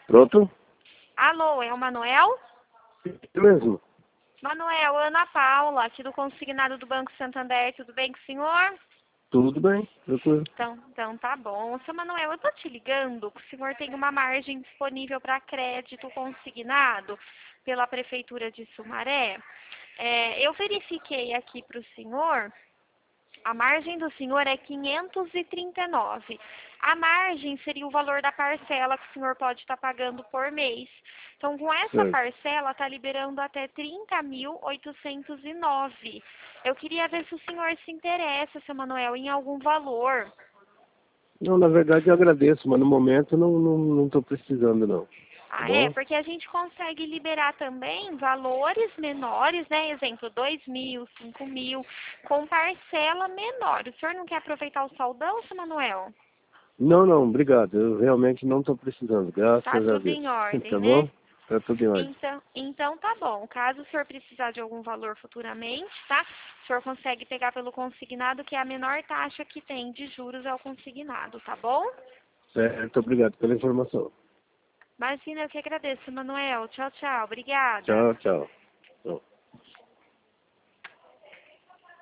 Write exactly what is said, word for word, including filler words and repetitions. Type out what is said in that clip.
Pronto? Alô, é o Manuel? Isso mesmo. Manuel, Ana Paula, aqui do consignado do Banco Santander, tudo bem com o senhor? Tudo bem, tranquilo. Então, então tá bom. Seu Manuel, eu tô te ligando que o senhor tem uma margem disponível para crédito consignado pela Prefeitura de Sumaré. É, eu verifiquei aqui para o senhor, a margem do senhor é quinhentos e trinta e nove. A margem seria o valor da parcela que o senhor pode estar pagando por mês. Então, com essa Certo. parcela, está liberando até trinta mil oitocentos e nove. Eu queria ver se o senhor se interessa, seu Manuel, em algum valor. Não, na verdade eu agradeço, mas no momento não não não estou precisando não. Tá Ah, é? bom? Porque a gente consegue liberar também valores menores, né? Exemplo, dois mil, cinco mil, com parcela menor. O senhor não quer aproveitar o saldão, seu Manuel? Não, não, obrigado. Eu realmente não estou precisando, Tá graças a tudo Deus. em ordem, Tá né? bom? Tá tudo em ordem. Então, então tá bom. Caso o senhor precisar de algum valor futuramente, tá? O senhor consegue pegar pelo consignado, que é a menor taxa que tem de juros ao consignado, tá bom? Certo, obrigado pela informação. Imagina, eu que agradeço, Manuel. Tchau, tchau. Obrigada. Tchau, tchau. Tchau.